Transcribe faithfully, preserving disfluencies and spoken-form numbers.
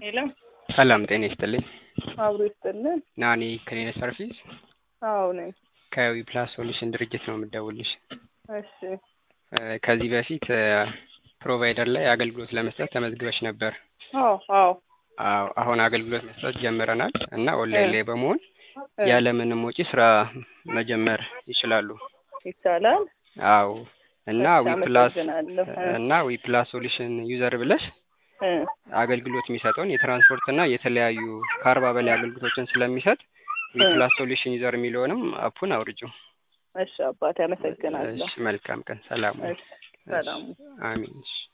ሄሎ ሰላም ጤና ይስጥልኝ። አብሮ ይስጥልን። ናኒ ክሊኒክ ሰርቪስ አዎ ነኝ። ከዊ ፕላስ ሶሉሽን ድርጅት ነው የምደውልልሽ። እሺ ከዚህ በፊት ፕሮቫይደር ላይ አገልግሎት ለመስጠት ተመዝግበሽ ነበር። አዎ አዎ አዎ አሁን አገልግሎት መስጠት ጀምረናል እና ኦንላይን ላይ በመሆን እ ያለ ምንም ወጪ ስራ መጀመር ይችላሉ። ይቻላል። አዎ እና እሺ፣ ዊ ፕላስ አመሰግናለሁ። እ እና ዊ ፕላስ ሶሉሽን ዩዘር ብለሽ እ አገልግሎት የሚሰጠውን የትራንስፖርት እና የተለያዩ ከአርባ በላይ አገልግሎቶችን ስለሚሰጥ ዊ እ ፕላስ ሶሉሽን ዩዘር የሚለውንም አፑን አውርጂው። እሺ አባቴ አመሰግናለሁ። እሺ መልካም ቀን። ሰላም ሁኑ። እሺ ሰላም። አሜን። እሺ